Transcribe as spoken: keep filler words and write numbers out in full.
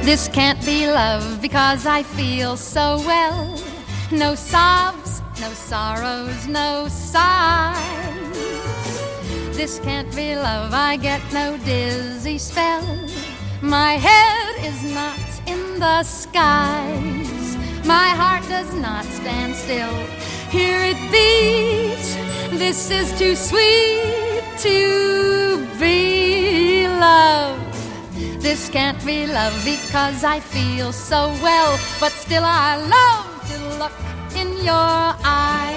This can't be love because I feel so well. No sobs, no sorrows, no sighs. This can't be love, I get no dizzy spell. My head is not in the skies. My heart does not stand still. Hear it beat. This is too sweet to be love. This can't be love because I feel so well. But still I love to look in your eyes.